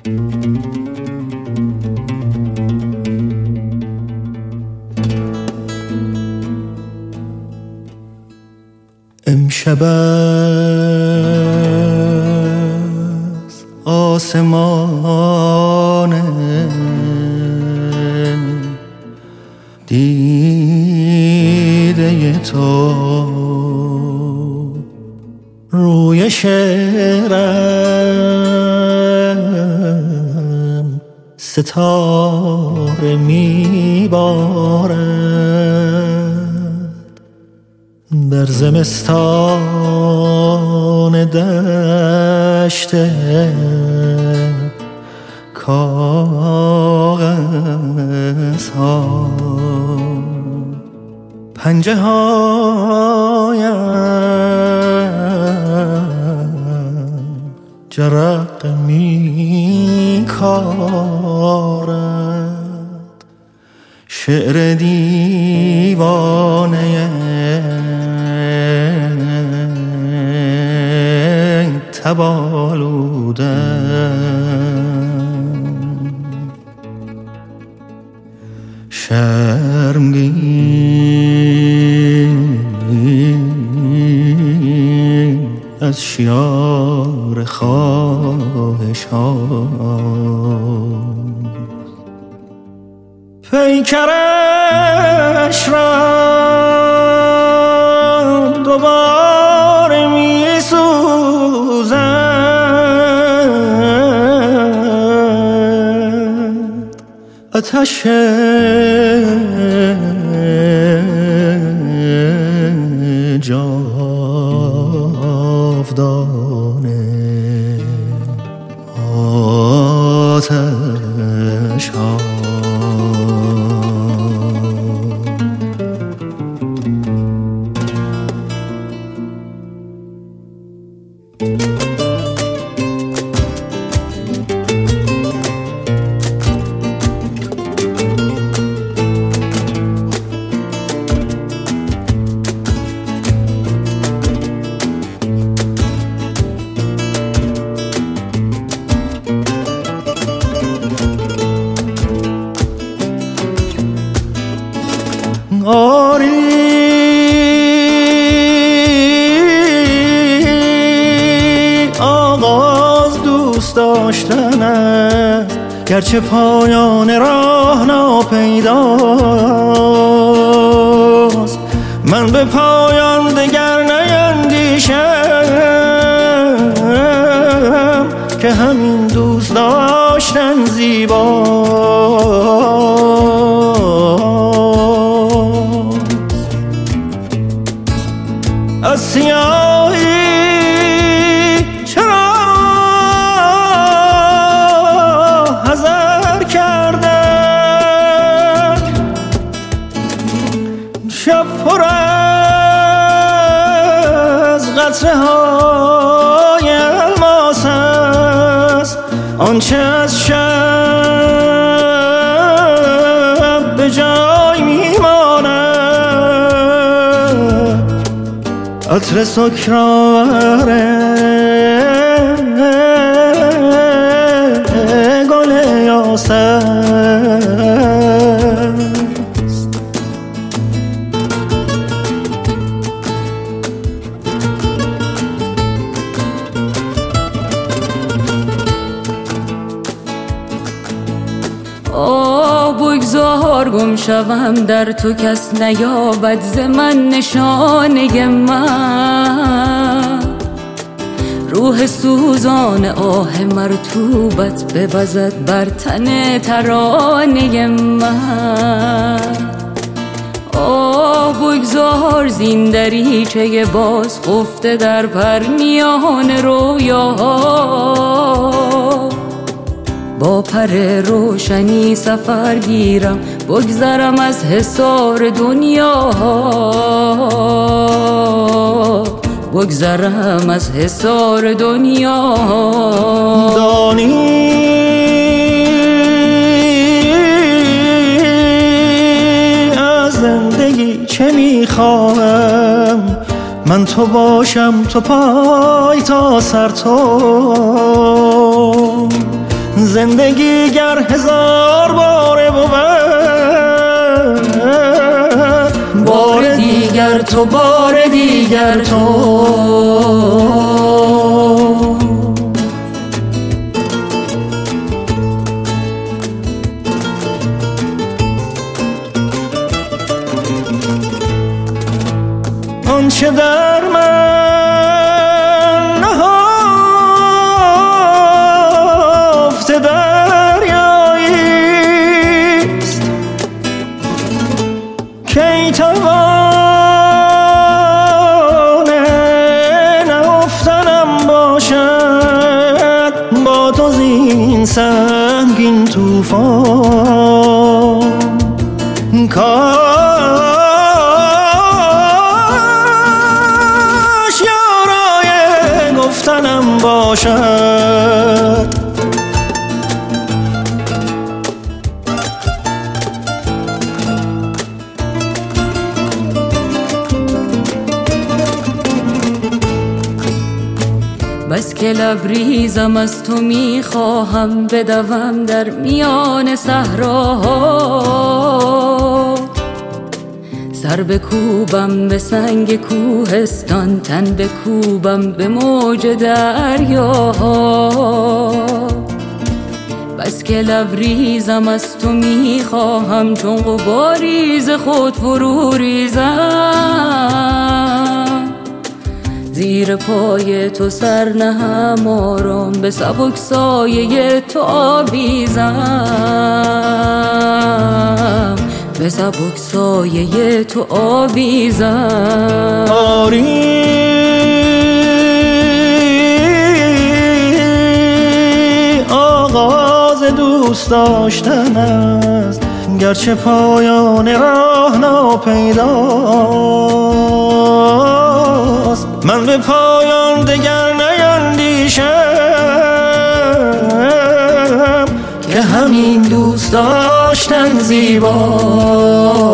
امشب از آسمان دیده تو روی شعرم ستاره میبارد در زمستان دشت کاغذ ها پنجه هایم جرق می کارد شعر دیوانه تبالودم شرمگین از شیار خواهشان پیکرش را دوباره می سوزد آتش جاودانه آتش ها آری آغاز دوست داشتن است گرچه پایان راه ناپیداست من به پایان دگر نیندیشم که همین دوست داشتن زیباست از سیاهی چرا حذر کردن شب پر از قطره های الماس است آنچه از شب به جای میماند عطر سکرآور گل یاس است بگذار گم شوم در تو کس نیابد ز من نشانه من روح سوزان آه مرطوبت بوزد بر تن ترانه من بگذار زین دریچه باز خفته در پرنیان رویاها با پر روشنی سفر گیرم بگذرم از حصار دنیا بگذرم از حصار دنیا دانی از زندگی چه میخواهم من تو باشم تو پای تا سر تو زندگی گر هزار باره بود، بار دیگر تو، بار دیگر تو. آنچه در من نهفته دریاییست، کی توانه نهفتنم باشد با تو زین سنگین طوفان. گفتنم باشد. بس که لبریزم از تو میخواهم بدوم در میان صحراها، سر بکوبم به سنگ کوهستان، تن بکوبم به موج دریاها. بس که لبریزم از تو میخواهم چون غباری ز خود فرو ریزم، زیر پای تو سر نهم آرام به سبک سایه تو آویزم، به سبک سایه تو آویزم. آری آغاز دوست داشتن است، گرچه پایان راه ناپیداست. من به پایان دگر نیندیشم که همین دوست داشتن زیباست.